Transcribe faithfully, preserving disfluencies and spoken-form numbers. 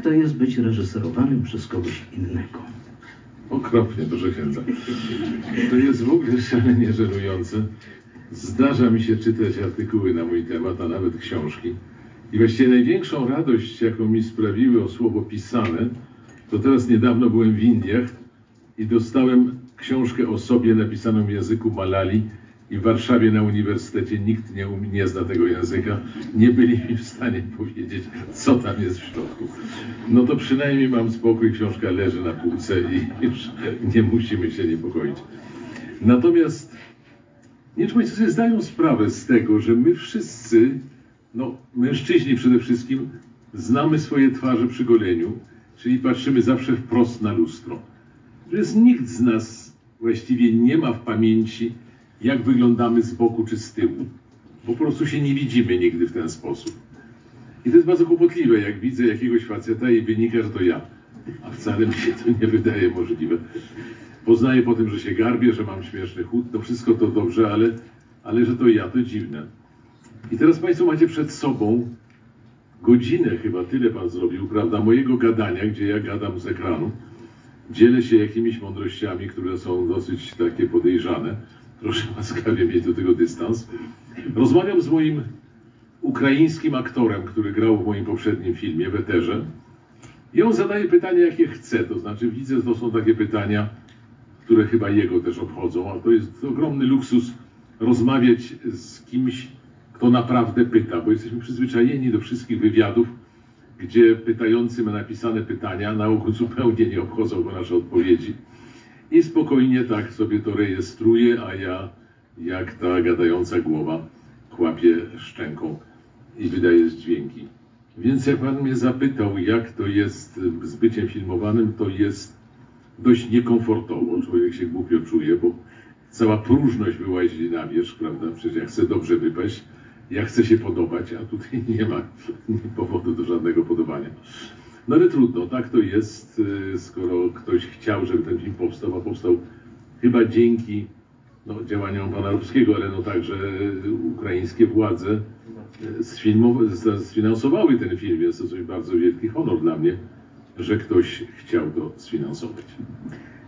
to jest być reżyserowanym przez kogoś innego? Okropnie, proszę księdza. To jest w ogóle szalenie żenujące. Zdarza mi się czytać artykuły na mój temat, a nawet książki. I właściwie największą radość, jaką mi sprawiły o słowo pisane, to teraz niedawno byłem w Indiach i dostałem książkę o sobie napisaną w języku Malali i w Warszawie na uniwersytecie nikt nie, um, nie zna tego języka. Nie byli mi w stanie powiedzieć, co tam jest w środku. No to przynajmniej mam spokój, książka leży na półce i już nie musimy się niepokoić. Natomiast nie czy Państwo sobie zdają sprawę z tego, że my wszyscy, no mężczyźni przede wszystkim, znamy swoje twarze przy goleniu, czyli patrzymy zawsze wprost na lustro. Natomiast nikt z nas właściwie nie ma w pamięci, jak wyglądamy z boku czy z tyłu. Po prostu się nie widzimy nigdy w ten sposób. I to jest bardzo kłopotliwe, jak widzę jakiegoś faceta i wynika, że to ja. A wcale mi się to nie wydaje możliwe. Poznaję po tym, że się garbię, że mam śmieszny chód, to wszystko to dobrze, ale, ale że to ja, to dziwne. I teraz Państwo macie przed sobą godzinę, chyba tyle Pan zrobił, prawda, mojego gadania, gdzie ja gadam z ekranu. Dzielę się jakimiś mądrościami, które są dosyć takie podejrzane. Proszę łaskawie mieć do tego dystans. Rozmawiam z moim ukraińskim aktorem, który grał w moim poprzednim filmie, w Eterze. I on zadaje pytania, jakie chce. To znaczy widzę, że to są takie pytania, które chyba jego też obchodzą. A to jest ogromny luksus rozmawiać z kimś, kto naprawdę pyta. Bo jesteśmy przyzwyczajeni do wszystkich wywiadów, gdzie pytający ma napisane pytania, na ogół zupełnie nie obchodzą go nasze odpowiedzi. I spokojnie tak sobie to rejestruje, a ja, jak ta gadająca głowa, chłapię szczęką i wydaję dźwięki. Więc jak Pan mnie zapytał, jak to jest z byciem filmowanym, to jest dość niekomfortowo. Człowiek się głupio czuje, bo cała próżność wyłazi na wierzch, prawda? Przecież ja chcę dobrze wypaść, ja chcę się podobać, a tutaj nie ma powodu do żadnego podobania. No ale trudno, tak to jest, skoro ktoś chciał, żeby ten film powstał, a powstał chyba dzięki no, działaniom pana Ruskiego, ale no także ukraińskie władze sfinansowały ten film, więc to coś bardzo wielki honor dla mnie, że ktoś chciał to sfinansować.